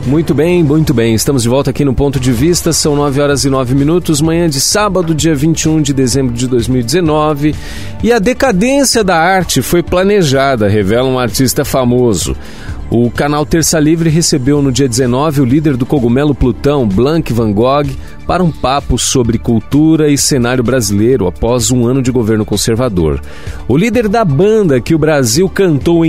Muito bem. Estamos de volta aqui no Ponto de Vista. São 9h09, manhã de sábado, dia 21 de dezembro de 2019. E a decadência da arte foi planejada, revela um artista famoso. O canal Terça Livre recebeu no dia 19 o líder do cogumelo Plutão, Blank Van Gogh, para um papo sobre cultura e cenário brasileiro após um ano de governo conservador. O líder da banda que o Brasil cantou em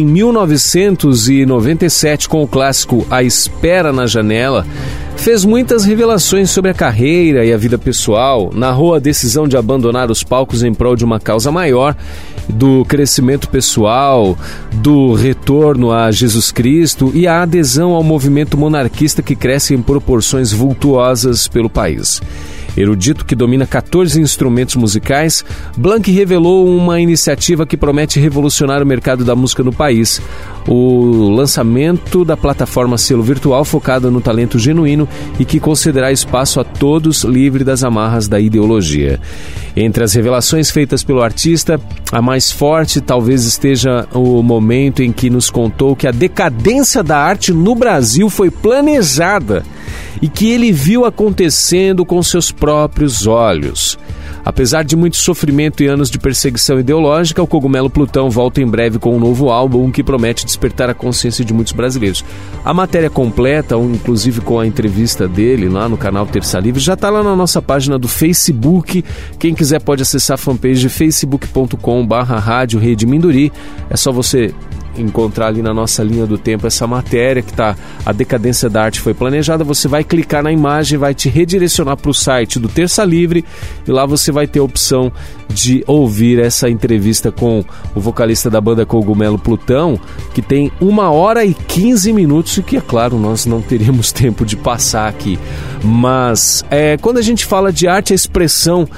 1997 com o clássico A Espera na Janela, fez muitas revelações sobre a carreira e a vida pessoal, narrou a decisão de abandonar os palcos em prol de uma causa maior, do crescimento pessoal, do retorno a Jesus Cristo e a adesão ao movimento monarquista que cresce em proporções vultuosas pelo país. Erudito que domina 14 instrumentos musicais, Blank revelou uma iniciativa que promete revolucionar o mercado da música no país. O lançamento da plataforma Selo Virtual focada no talento genuíno e que concederá espaço a todos livre das amarras da ideologia. Entre as revelações feitas pelo artista, a mais forte talvez esteja o momento em que nos contou que a decadência da arte no Brasil foi planejada e que ele viu acontecendo com seus próprios olhos. Apesar de muito sofrimento e anos de perseguição ideológica, o Cogumelo Plutão volta em breve com um novo álbum que promete despertar a consciência de muitos brasileiros. A matéria completa, inclusive com a entrevista dele lá no canal Terça Livre, já está lá na nossa página do Facebook. Quem quiser pode acessar a fanpage facebook.com/Rádio Rede Minduri. É só você encontrar ali na nossa linha do tempo essa matéria que tá, a decadência da arte foi planejada. Você vai clicar na imagem, vai te redirecionar para o site do Terça Livre e lá você vai ter a opção de ouvir essa entrevista com o vocalista da banda Cogumelo Plutão, que tem 1h15 e que, é claro, nós não teríamos tempo de passar aqui. Mas quando a gente fala de arte, a expressão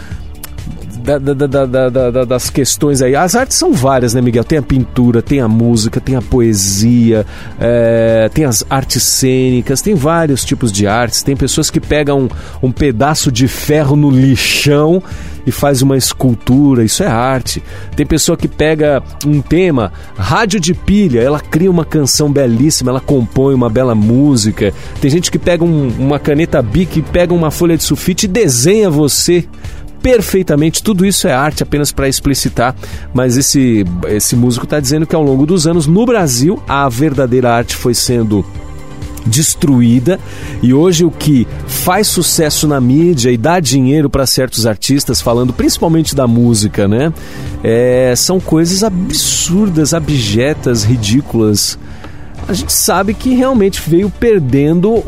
das questões aí, as artes são várias, né, Miguel? Tem a pintura, tem a música, tem a poesia, tem as artes cênicas, tem vários tipos de artes. Tem pessoas que pegam um pedaço de ferro no lixão e faz uma escultura, isso é arte. Tem pessoa que pega um tema, rádio de pilha, ela cria uma canção belíssima, ela compõe uma bela música. Tem gente que pega uma caneta Bic, pega uma folha de sulfite e desenha você perfeitamente. Tudo isso é arte, apenas para explicitar, mas esse músico está dizendo que ao longo dos anos no Brasil a verdadeira arte foi sendo destruída e hoje o que faz sucesso na mídia e dá dinheiro para certos artistas, falando principalmente da música, né? São coisas absurdas, abjetas, ridículas. A gente sabe que realmente veio perdendo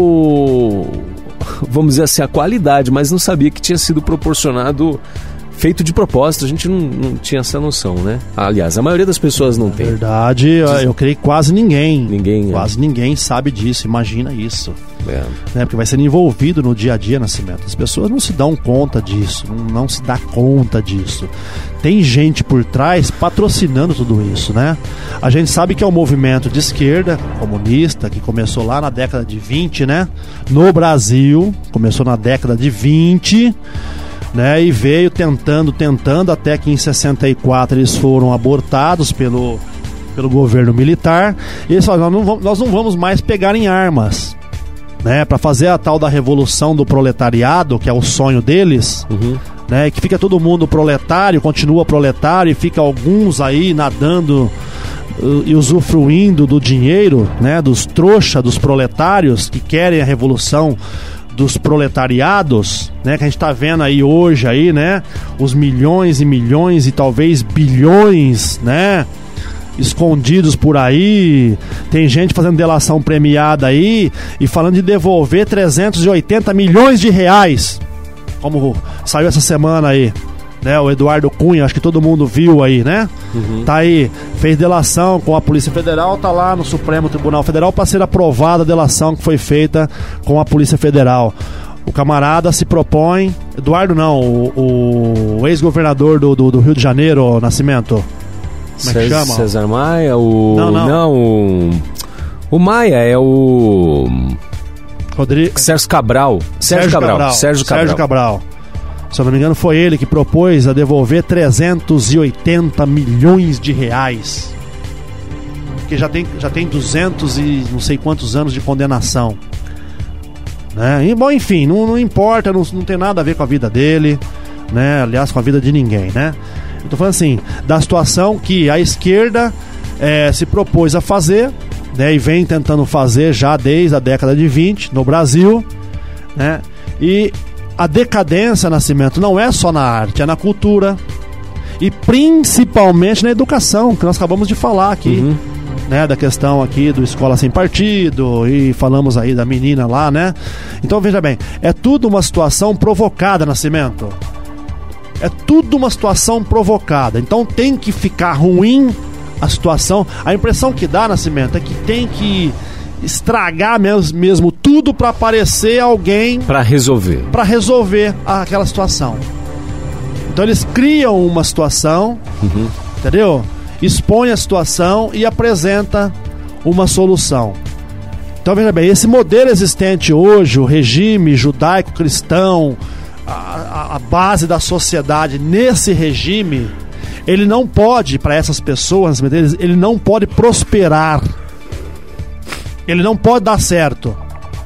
vamos dizer assim, a qualidade, mas não sabia que tinha sido proporcionado, feito de propósito. A gente não tinha essa noção, né? Aliás, a maioria das pessoas não tem. Na verdade, eu creio que quase ninguém sabe disso, imagina isso. Né? Porque vai sendo envolvido no dia a dia, Nascimento. As pessoas não se dão conta disso, não se dá conta disso. Tem gente por trás patrocinando tudo isso, né? A gente sabe que é um movimento de esquerda, comunista, que começou lá na década de 20, né? No Brasil, começou na década de 20, né? E veio tentando, até que em 64 eles foram abortados pelo governo militar. E eles falaram, nós não vamos mais pegar em armas, né? Para fazer a tal da revolução do proletariado, que é o sonho deles. Né, que fica todo mundo proletário, continua proletário, e fica alguns aí nadando e usufruindo do dinheiro, né, dos trouxa, dos proletários que querem a revolução dos proletariados, né, que a gente está vendo aí hoje aí, né, os milhões e milhões e talvez bilhões, né, escondidos por aí. Tem gente fazendo delação premiada aí e falando de devolver 380 milhões de reais, como saiu essa semana aí, né? O Eduardo Cunha, acho que todo mundo viu aí, né? Tá aí, fez delação com a Polícia Federal, tá lá no Supremo Tribunal Federal para ser aprovada a delação que foi feita com a Polícia Federal. O camarada se propõe, Eduardo não, o ex-governador do Rio de Janeiro, Nascimento. Como é que chama? César Maia, Não, o Maia é o Sérgio Cabral. Sérgio Cabral. Se eu não me engano, foi ele que propôs a devolver 380 milhões de reais. porque já tem 200 e não sei quantos anos de condenação, né? E, bom, enfim, não importa, não tem nada a ver com a vida dele, né? Aliás, com a vida de ninguém, né? Eu tô falando assim, da situação que a esquerda se propôs a fazer, né? E vem tentando fazer já desde a década de 20 no Brasil, né? E a decadência, Nascimento, não é só na arte, é na cultura e principalmente na educação, que nós acabamos de falar aqui, né, da questão aqui do Escola Sem Partido, e falamos aí da menina lá, né? Então veja bem, é tudo uma situação provocada, Nascimento. É tudo uma situação provocada. Então tem que ficar ruim a situação. A impressão que dá, Nascimento, é que tem que estragar mesmo tudo para aparecer alguém para resolver aquela situação. Então eles criam uma situação, entendeu? Expõe a situação e apresenta uma solução. Então veja bem, esse modelo existente hoje, o regime judaico-cristão, a base da sociedade nesse regime, ele não pode, para essas pessoas, ele não pode prosperar. Ele não pode dar certo.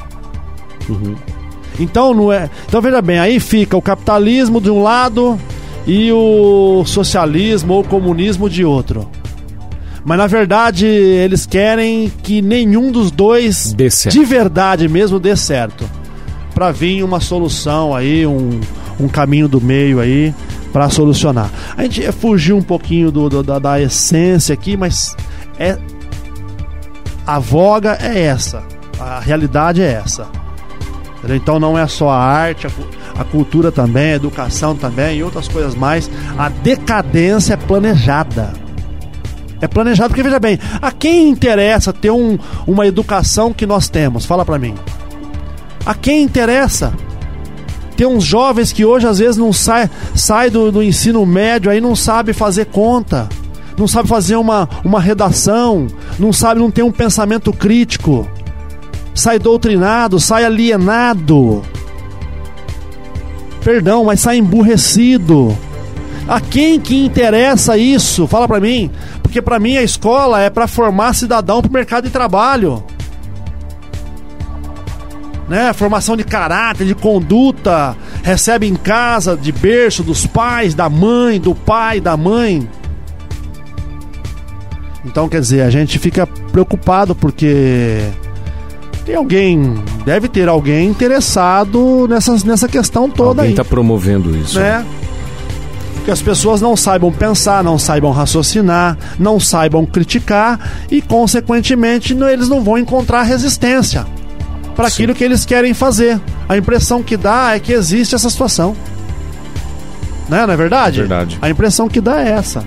Então não é. Então veja bem, aí fica o capitalismo de um lado e o socialismo ou o comunismo de outro. Mas na verdade eles querem que nenhum dos dois de verdade mesmo dê certo, para vir uma solução aí, um caminho do meio aí para solucionar. A gente fugiu um pouquinho da essência aqui, mas a voga é essa, a realidade é essa. Então não é só a arte, a cultura também, a educação também e outras coisas mais. A decadência é planejada. É planejado porque, veja bem, a quem interessa ter uma educação que nós temos? Fala pra mim. A quem interessa? Tem uns jovens que hoje às vezes não sai do ensino médio, aí não sabe fazer conta, não sabe fazer uma redação, não tem um pensamento crítico, sai doutrinado, sai alienado, perdão, mas sai emburrecido. A quem que interessa isso? Fala pra mim. Porque pra mim a escola é pra formar cidadão pro mercado de trabalho, né? Formação de caráter, de conduta, recebe em casa, de berço, dos pais, da mãe, do pai, da mãe. Então, quer dizer, a gente fica preocupado porque deve ter alguém interessado nessa questão toda. Alguém está promovendo isso, né? Que as pessoas não saibam pensar, não saibam raciocinar, não saibam criticar e, consequentemente, eles não vão encontrar resistência para aquilo que eles querem fazer. A impressão que dá é que existe essa situação, né? Não é verdade? É verdade. A impressão que dá é essa.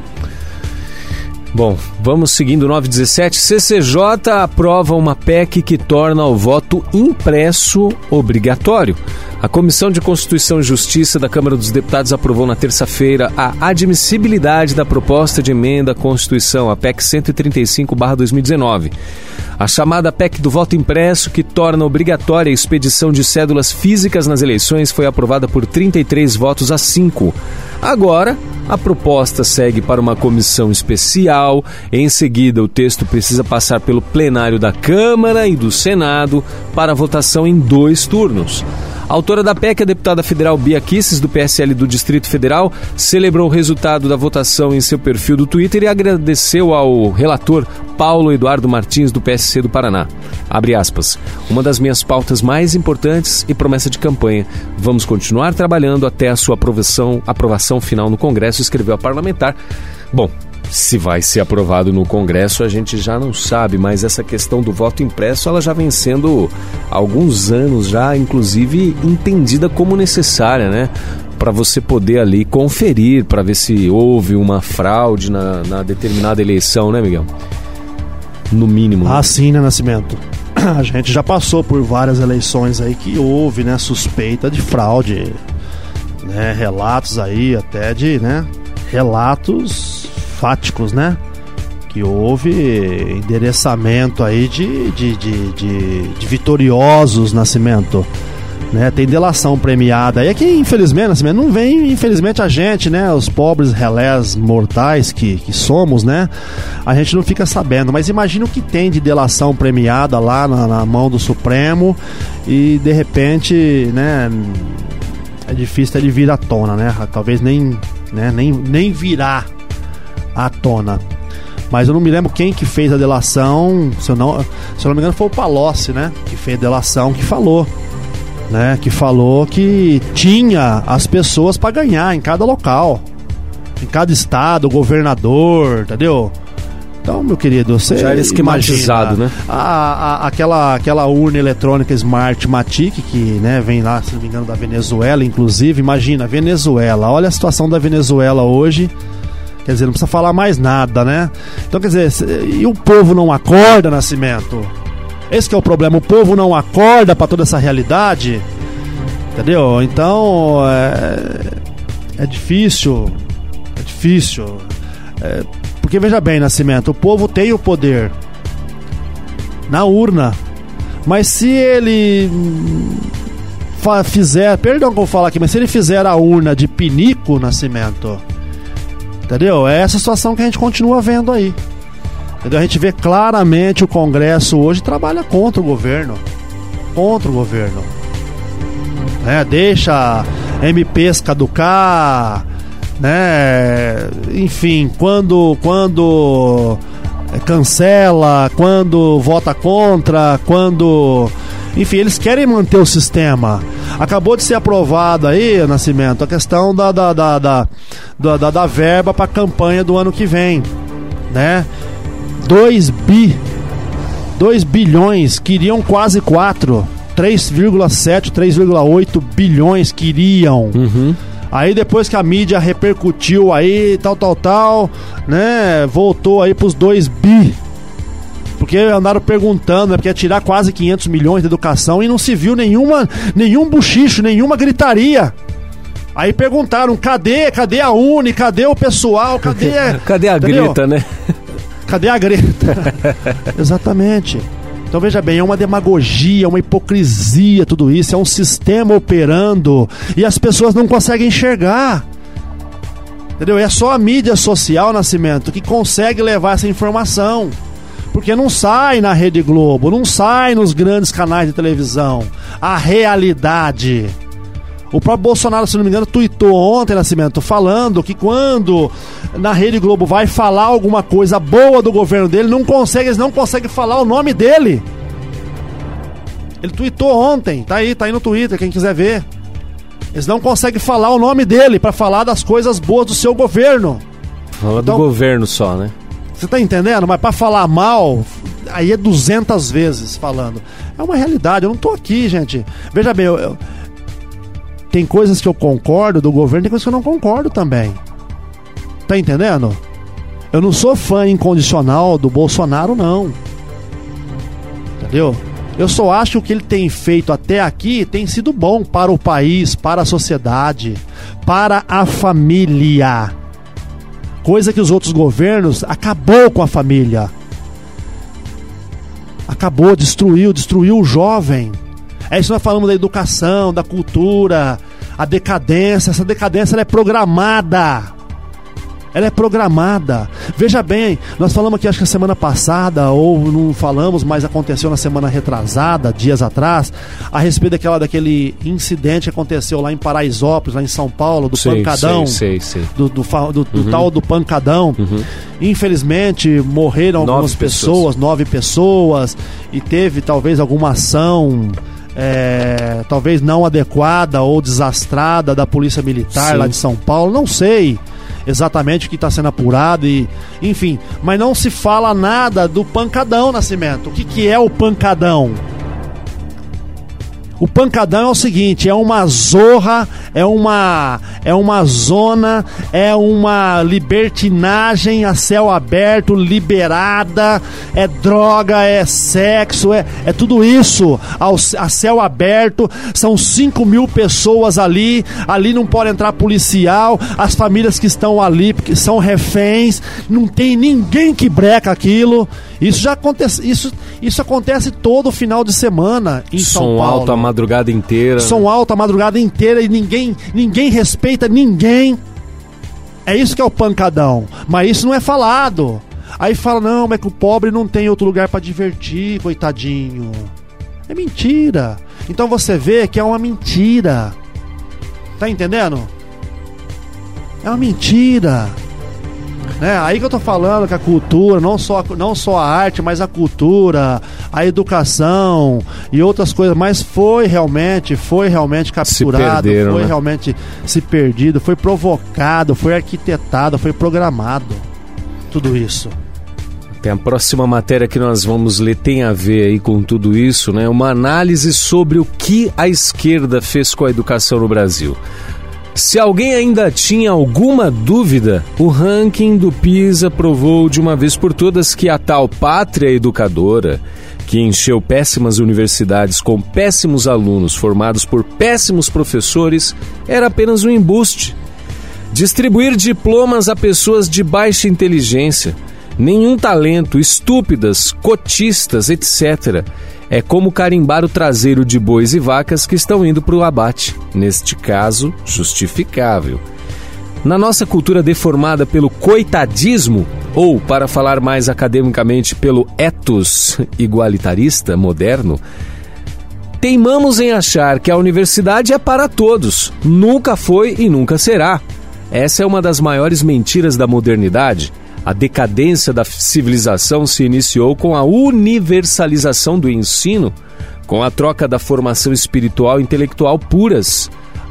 Bom, vamos seguindo. 917. CCJ aprova uma PEC que torna o voto impresso obrigatório. A Comissão de Constituição e Justiça da Câmara dos Deputados aprovou na terça-feira a admissibilidade da proposta de emenda à Constituição, a PEC 135/2019. A chamada PEC do voto impresso, que torna obrigatória a expedição de cédulas físicas nas eleições, foi aprovada por 33 votos a 5. Agora, a proposta segue para uma comissão especial. Em seguida, o texto precisa passar pelo plenário da Câmara e do Senado para votação em 2 turnos. A autora da PEC, a deputada federal Bia Kicis, do PSL do Distrito Federal, celebrou o resultado da votação em seu perfil do Twitter e agradeceu ao relator Paulo Eduardo Martins, do PSC do Paraná. Abre aspas. Uma das minhas pautas mais importantes e promessa de campanha. Vamos continuar trabalhando até a sua aprovação final no Congresso, escreveu a parlamentar. Bom, se vai ser aprovado no Congresso a gente já não sabe, mas essa questão do voto impresso ela já vem sendo há alguns anos já, inclusive, entendida como necessária, né? Para você poder ali conferir, para ver se houve uma fraude na determinada eleição, né, Miguel? No mínimo. Ah, sim, né, Nascimento? A gente já passou por várias eleições aí que houve, né, suspeita de fraude, né? Relatos aí até de, né, relatos fáticos, né? Que houve endereçamento aí de vitoriosos, Nascimento, né? Tem delação premiada. É que, infelizmente, assim, não vem, infelizmente, a gente, né? Os pobres relés mortais que somos, né? A gente não fica sabendo. Mas imagina o que tem de delação premiada lá na mão do Supremo e, de repente, né? É difícil ele vir à tona, né? Talvez nem virá à tona. Mas eu não me lembro quem que fez a delação. Se eu não me engano, foi o Palocci, né? Que fez a delação, que falou, né? Que falou que tinha as pessoas para ganhar em cada local, em cada estado, o governador, entendeu? Então, meu querido, você já era esquematizado, imagina, né? Aquela urna eletrônica Smart Matic, que, né, vem lá, se não me engano, da Venezuela, inclusive. Imagina, Venezuela. Olha a situação da Venezuela hoje. Quer dizer, não precisa falar mais nada, né? Então, quer dizer, e o povo não acorda, Nascimento? Esse que é o problema, o povo não acorda para toda essa realidade, entendeu? Então, é difícil, porque veja bem, Nascimento, o povo tem o poder na urna, mas se ele fizer, perdão que eu vou falar aqui, mas se ele fizer a urna de pinico, Nascimento, entendeu? É essa situação que a gente continua vendo aí. Entendeu? A gente vê claramente o Congresso hoje trabalha contra o governo. Deixa MPs caducar, né? Enfim, quando cancela, quando vota contra, enfim, eles querem manter o sistema. Acabou de ser aprovado aí, Nascimento, a questão da verba para a campanha do ano que vem, né? 2 bilhões, queriam quase 4, 3,7, 3,8 bilhões queriam. Aí depois que a mídia repercutiu aí, tal, né? Voltou aí pros 2 bi. Porque andaram perguntando, né? Porque ia tirar quase 500 milhões de educação e não se viu nenhum buchicho, nenhuma gritaria. Aí perguntaram, cadê a Uni, cadê o pessoal, cadê a Greta, né? Cadê a Greta? Exatamente. Então veja bem, é uma demagogia, uma hipocrisia tudo isso, é um sistema operando e as pessoas não conseguem enxergar. Entendeu? É só a mídia social, Nascimento, que consegue levar essa informação. Porque não sai na Rede Globo, não sai nos grandes canais de televisão a realidade. O próprio Bolsonaro, se não me engano, tuitou ontem, Nascimento, falando que quando na Rede Globo vai falar alguma coisa boa do governo dele, eles não conseguem falar o nome dele. Ele tuitou ontem, tá aí no Twitter, quem quiser ver. Eles não conseguem falar o nome dele para falar das coisas boas do seu governo. Fala então, do governo só, né? Você tá entendendo? Mas para falar mal, aí é 200 vezes falando. É uma realidade, eu não tô aqui, gente. Veja bem, tem coisas que eu concordo do governo, tem coisas que eu não concordo também. Tá entendendo? Eu não sou fã incondicional do Bolsonaro, não. Entendeu? Eu só acho que o que ele tem feito até aqui tem sido bom para o país, para a sociedade, para a família. Coisa que os outros governos acabou com a família. Acabou, destruiu o jovem. É isso que nós falamos da educação, da cultura, a decadência. Essa decadência ela é programada. Ela é programada. Veja bem, nós falamos aqui acho que a semana passada, ou não falamos, mas aconteceu na semana retrasada, dias atrás, a respeito daquele incidente que aconteceu lá em Paraisópolis, lá em São Paulo, do pancadão. Do tal do pancadão. Infelizmente, morreram algumas pessoas, 9 pessoas, e teve talvez alguma ação... talvez não adequada ou desastrada da Polícia Militar lá de São Paulo, não sei exatamente o que está sendo apurado, enfim, mas não se fala nada do pancadão, Nascimento. O que é o pancadão? O pancadão é o seguinte, é uma zorra, é uma zona, é uma libertinagem a céu aberto, liberada, é droga, é sexo, é tudo isso a céu aberto. São 5 mil pessoas ali não pode entrar policial, as famílias que estão ali porque são reféns, não tem ninguém que breca aquilo. Isso já acontece, isso acontece todo final de semana em São Paulo. Som alto a madrugada inteira. Som alto a madrugada inteira e ninguém respeita ninguém. É isso que é o pancadão. Mas isso não é falado. Aí fala, não, mas que o pobre não tem outro lugar pra divertir, coitadinho. É mentira. Então você vê que é uma mentira. Tá entendendo? É uma mentira. Aí que eu tô falando que a cultura, não só a arte, mas a cultura, a educação e outras coisas, mas foi realmente capturado, realmente se perdido, foi provocado, foi arquitetado, foi programado. Tudo isso. A próxima matéria que nós vamos ler tem a ver aí com tudo isso, né? Uma análise sobre o que a esquerda fez com a educação no Brasil. Se alguém ainda tinha alguma dúvida, o ranking do PISA provou de uma vez por todas que a tal pátria educadora, que encheu péssimas universidades com péssimos alunos formados por péssimos professores, era apenas um embuste. Distribuir diplomas a pessoas de baixa inteligência, nenhum talento, estúpidas, cotistas, etc., é como carimbar o traseiro de bois e vacas que estão indo para o abate. Neste caso, justificável. Na nossa cultura deformada pelo coitadismo, ou, para falar mais academicamente, pelo ethos igualitarista moderno, teimamos em achar que a universidade é para todos. Nunca foi e nunca será. Essa é uma das maiores mentiras da modernidade. A decadência da civilização se iniciou com a universalização do ensino, com a troca da formação espiritual e intelectual puras,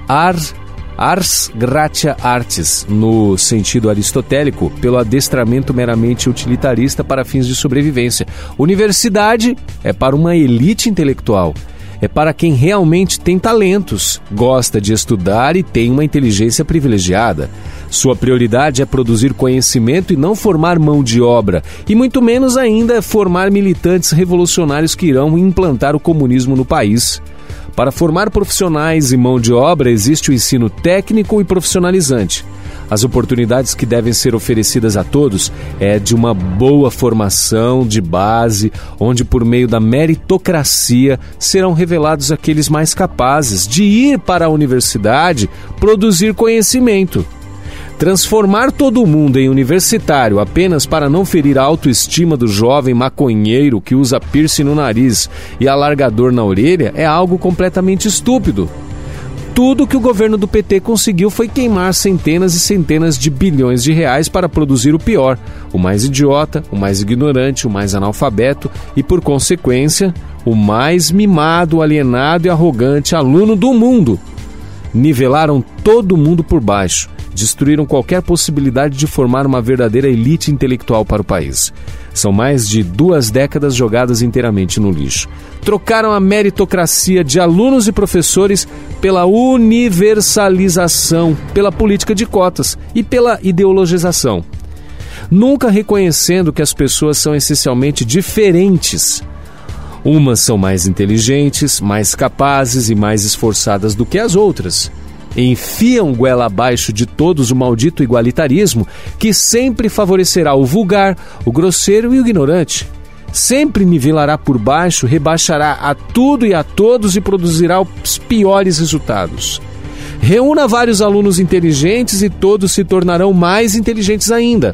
ars gratia artis, no sentido aristotélico, pelo adestramento meramente utilitarista para fins de sobrevivência. Universidade é para uma elite intelectual. É para quem realmente tem talentos, gosta de estudar e tem uma inteligência privilegiada. Sua prioridade é produzir conhecimento e não formar mão de obra, e muito menos ainda formar militantes revolucionários que irão implantar o comunismo no país. Para formar profissionais e mão de obra existe o ensino técnico e profissionalizante. As oportunidades que devem ser oferecidas a todos é de uma boa formação de base, onde por meio da meritocracia serão revelados aqueles mais capazes de ir para a universidade produzir conhecimento. Transformar todo mundo em universitário apenas para não ferir a autoestima do jovem maconheiro que usa piercing no nariz e alargador na orelha é algo completamente estúpido. Tudo que o governo do PT conseguiu foi queimar centenas e centenas de bilhões de reais para produzir o pior, o mais idiota, o mais ignorante, o mais analfabeto e, por consequência, o mais mimado, alienado e arrogante aluno do mundo. Nivelaram todo mundo por baixo, destruíram qualquer possibilidade de formar uma verdadeira elite intelectual para o país. São mais de 2 décadas jogadas inteiramente no lixo. Trocaram a meritocracia de alunos e professores pela universalização, pela política de cotas e pela ideologização. Nunca reconhecendo que as pessoas são essencialmente diferentes. Umas são mais inteligentes, mais capazes e mais esforçadas do que as outras. Enfiam goela abaixo de todos o maldito igualitarismo que sempre favorecerá o vulgar, o grosseiro e o ignorante. Sempre nivelará por baixo, rebaixará a tudo e a todos e produzirá os piores resultados. Reúna vários alunos inteligentes e todos se tornarão mais inteligentes ainda.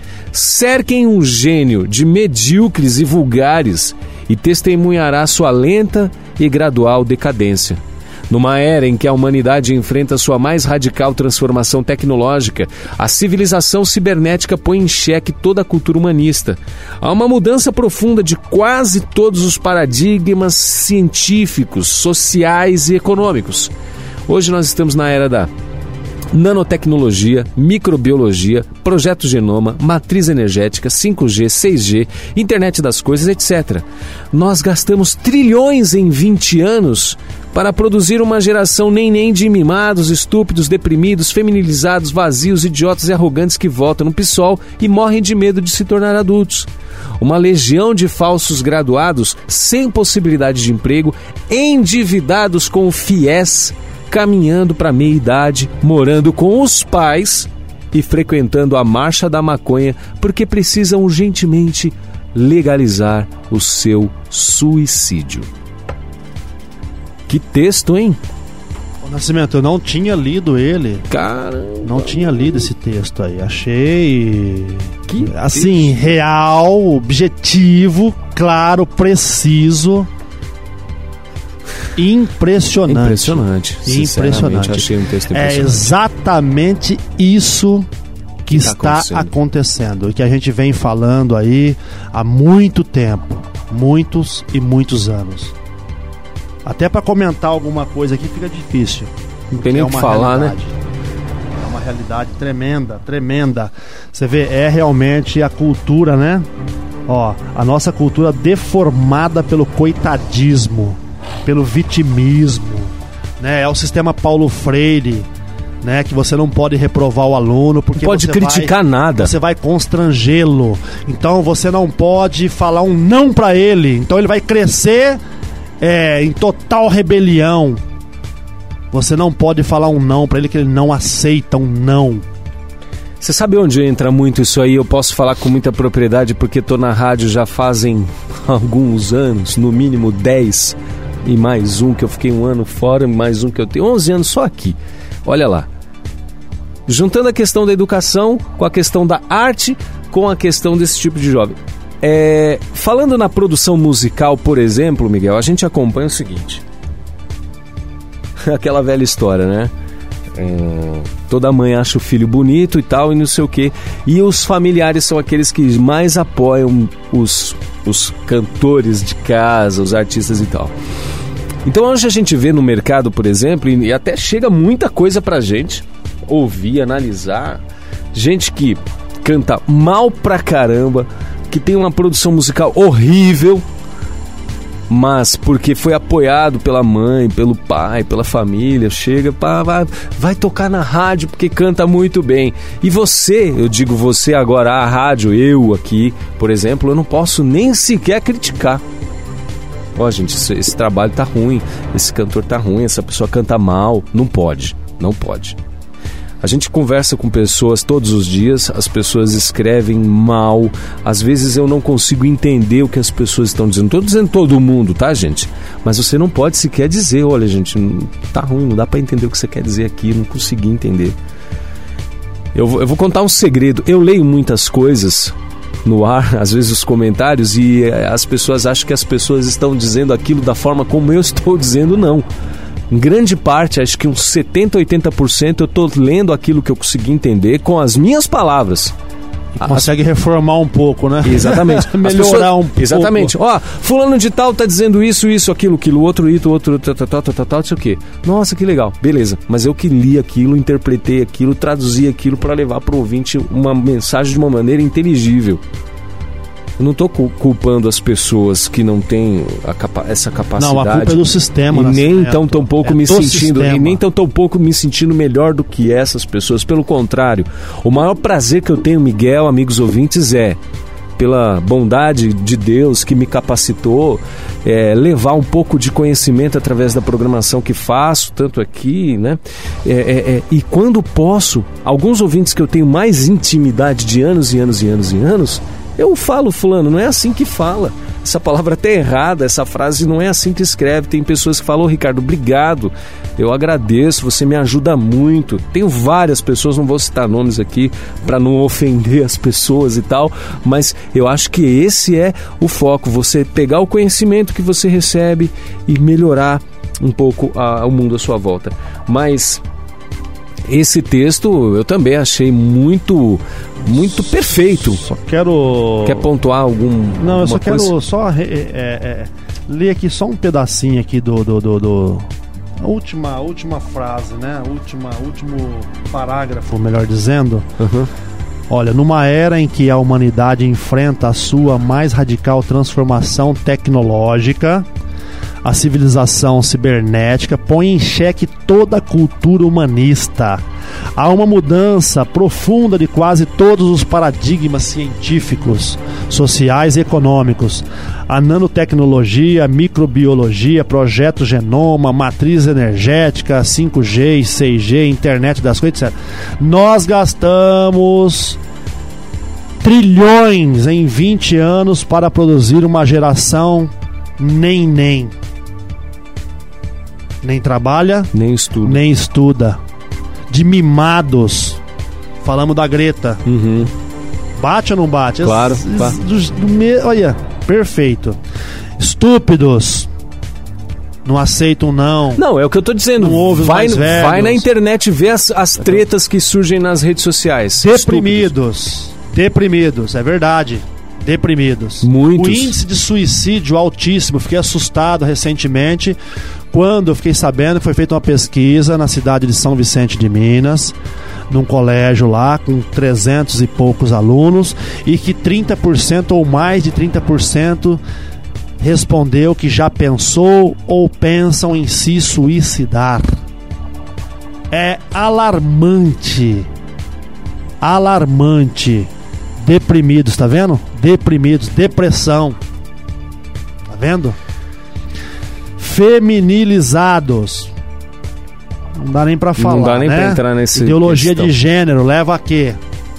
Cerquem um gênio de medíocres e vulgares e testemunhará sua lenta e gradual decadência. Numa era em que a humanidade enfrenta sua mais radical transformação tecnológica, a civilização cibernética põe em xeque toda a cultura humanista. Há uma mudança profunda de quase todos os paradigmas científicos, sociais e econômicos. Hoje nós estamos na era da nanotecnologia, microbiologia, projeto genoma, matriz energética, 5G, 6G, internet das coisas, etc. Nós gastamos trilhões em 20 anos para produzir uma geração nem de mimados, estúpidos, deprimidos, feminilizados, vazios, idiotas e arrogantes que votam no PSOL e morrem de medo de se tornar adultos. Uma legião de falsos graduados sem possibilidade de emprego, endividados com o FIES, caminhando para a meia-idade, morando com os pais e frequentando a Marcha da Maconha porque precisam urgentemente legalizar o seu suicídio. Que texto, hein? Nascimento, eu não tinha lido ele. Caramba. Não tinha lido esse texto aí. Achei... assim, real, objetivo, claro, preciso. Impressionante. Impressionante. Achei um texto impressionante. É exatamente isso que está acontecendo. E que a gente vem falando aí há muito tempo. Muitos e muitos anos. Até para comentar alguma coisa aqui fica difícil. Não tem nem o que falar, né? É uma realidade tremenda. Você vê, é realmente a cultura, né? Ó, a nossa cultura deformada pelo coitadismo, pelo vitimismo, né? É o sistema Paulo Freire, né? Que você não pode reprovar o aluno porque não pode criticar nada. Você vai constrangê-lo. Então você não pode falar um não para ele. Então ele vai crescer em total rebelião. Você não pode falar um não pra ele, que ele não aceita um não. Você sabe onde entra muito isso aí? Eu posso falar com muita propriedade porque tô na rádio já fazem alguns anos, no mínimo 10 e mais um que eu fiquei um ano fora, mais um que eu tenho 11 anos só aqui. Olha lá, juntando a questão da educação com a questão da arte, com a questão desse tipo de jovem. Falando na produção musical, por exemplo, Miguel, a gente acompanha o seguinte. Aquela velha história, né? Toda mãe acha o filho bonito e tal, e não sei o quê. E os familiares são aqueles que mais apoiam os cantores de casa, os artistas e tal. Então hoje a gente vê no mercado, por exemplo, e até chega muita coisa pra gente ouvir, analisar. Gente que canta mal pra caramba, que tem uma produção musical horrível, mas porque foi apoiado pela mãe, pelo pai, pela família, chega, vai tocar na rádio porque canta muito bem. E você, eu digo você agora, a rádio, eu aqui, por exemplo, eu não posso nem sequer criticar. Ó, gente, esse trabalho tá ruim, esse cantor tá ruim, essa pessoa canta mal. Não pode. A gente conversa com pessoas todos os dias, as pessoas escrevem mal, às vezes eu não consigo entender o que as pessoas estão dizendo. Não estou dizendo todo mundo, tá, gente? Mas você não pode sequer dizer, olha, gente, tá ruim, não dá para entender o que você quer dizer aqui, não consegui entender. Eu vou contar um segredo, eu leio muitas coisas no ar, às vezes os comentários, e as pessoas acham que as pessoas estão dizendo aquilo da forma como eu estou dizendo, não. Em grande parte, acho que uns 70%, 80% eu estou lendo aquilo que eu consegui entender com as minhas palavras. Consegue reformar um pouco, né? Exatamente. Melhorar um pouco. Exatamente. Ó, fulano de tal tá dizendo isso, aquilo, outro, tal, não sei o quê. Nossa, que legal. Beleza. Mas eu que li aquilo, interpretei aquilo, traduzi aquilo para levar para o ouvinte uma mensagem de uma maneira inteligível. Eu não estou culpando as pessoas que não têm essa capacidade. Não, a culpa é do sistema. E nem tão pouco me sentindo, e nem tão pouco me sentindo melhor do que essas pessoas. Pelo contrário, o maior prazer que eu tenho, Miguel, amigos ouvintes, é pela bondade de Deus que me capacitou, levar um pouco de conhecimento através da programação que faço, tanto aqui, né? E quando posso, alguns ouvintes que eu tenho mais intimidade de anos e anos e anos e anos, eu falo, fulano, não é assim que fala. Essa palavra até errada, essa frase não é assim que escreve. Tem pessoas que falam, Ricardo, obrigado, eu agradeço, você me ajuda muito. Tenho várias pessoas, não vou citar nomes aqui para não ofender as pessoas e tal, mas eu acho que esse é o foco, você pegar o conhecimento que você recebe e melhorar um pouco o mundo à sua volta. Mas esse texto eu também achei muito perfeito. Só quero... Quer pontuar algum... Não, eu só quero ler aqui só um pedacinho aqui do a última frase, né? Último parágrafo, melhor dizendo. Uhum. Olha, numa era em que a humanidade enfrenta a sua mais radical transformação tecnológica, a civilização cibernética põe em xeque toda a cultura humanista. Há uma mudança profunda de quase todos os paradigmas científicos, sociais e econômicos. A nanotecnologia, a microbiologia, projeto genoma, matriz energética, 5G, 6G, internet das coisas, etc. Nós gastamos trilhões em 20 anos para produzir uma geração nem trabalha, nem estuda. De mimados. Falamos da Greta. Uhum. Bate ou não bate? Claro. Olha, perfeito. Estúpidos. Não aceitam, não. Não, é o que eu tô dizendo. Não ouve os mais velhos. Vai na internet ver as tretas que surgem nas redes sociais. Deprimidos, é verdade. Deprimidos. Muitos. O índice de suicídio altíssimo. Fiquei assustado recentemente quando eu fiquei sabendo que foi feita uma pesquisa na cidade de São Vicente de Minas, num colégio lá com 300 e poucos alunos, e que 30% ou mais de 30% respondeu que já pensou ou pensam em se suicidar. É alarmante. Deprimidos, tá vendo? Deprimidos, depressão. Tá vendo? Feminilizados. Não dá nem pra falar. Não dá nem, né? Pra entrar nesse. Ideologia de gênero leva a quê?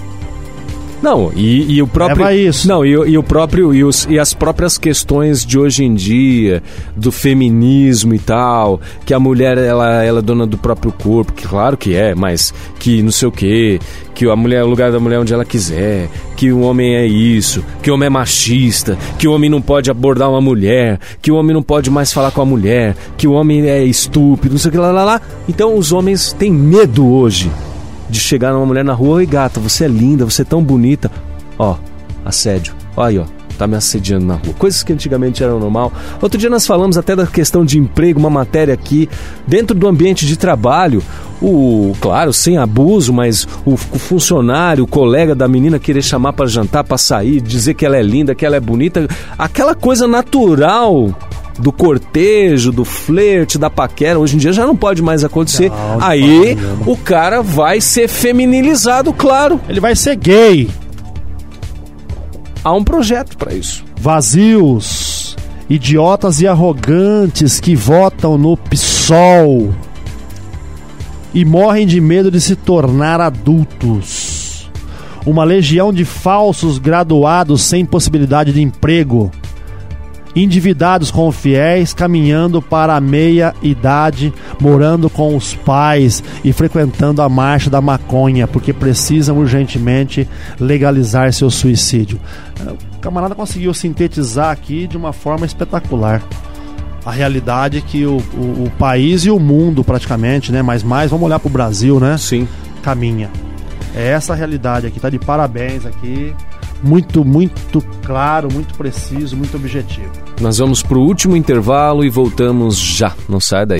Não, e o próprio. Leva isso. Não, e o próprio. E as próprias questões de hoje em dia, do feminismo e tal, que a mulher ela é dona do próprio corpo, que claro que é, mas que não sei o quê, que a mulher é o lugar da mulher onde ela quiser, que o homem é isso, que o homem é machista, que o homem não pode abordar uma mulher, que o homem não pode mais falar com a mulher, que o homem é estúpido, não sei o que lá. Então os homens têm medo hoje de chegar numa mulher na rua: oi gata, você é linda, você é tão bonita. Ó, assédio. Ó aí, ó, tá me assediando na rua. Coisas que antigamente eram normal. Outro dia nós falamos até da questão de emprego, uma matéria aqui, dentro do ambiente de trabalho, claro, sem abuso, mas o funcionário, o colega da menina querer chamar pra jantar, pra sair, dizer que ela é linda, que ela é bonita, aquela coisa natural do cortejo, do flerte, da paquera, hoje em dia já não pode mais acontecer. Aí o cara vai ser feminilizado, claro. Ele vai ser gay. Há um projeto para isso. Vazios, idiotas e arrogantes que votam no PSOL e morrem de medo de se tornar adultos. Uma legião de falsos graduados sem possibilidade de emprego. Endividados com fiéis, caminhando para a meia-idade, morando com os pais e frequentando a marcha da maconha, porque precisam urgentemente legalizar seu suicídio. O camarada conseguiu sintetizar aqui de uma forma espetacular a realidade que o país e o mundo praticamente, né? Mas mais, vamos olhar para o Brasil, né? Sim. Caminha. É essa a realidade aqui, tá de parabéns aqui. Muito, muito claro, muito preciso, muito objetivo. Nós vamos pro último intervalo e voltamos já. Não sai daí.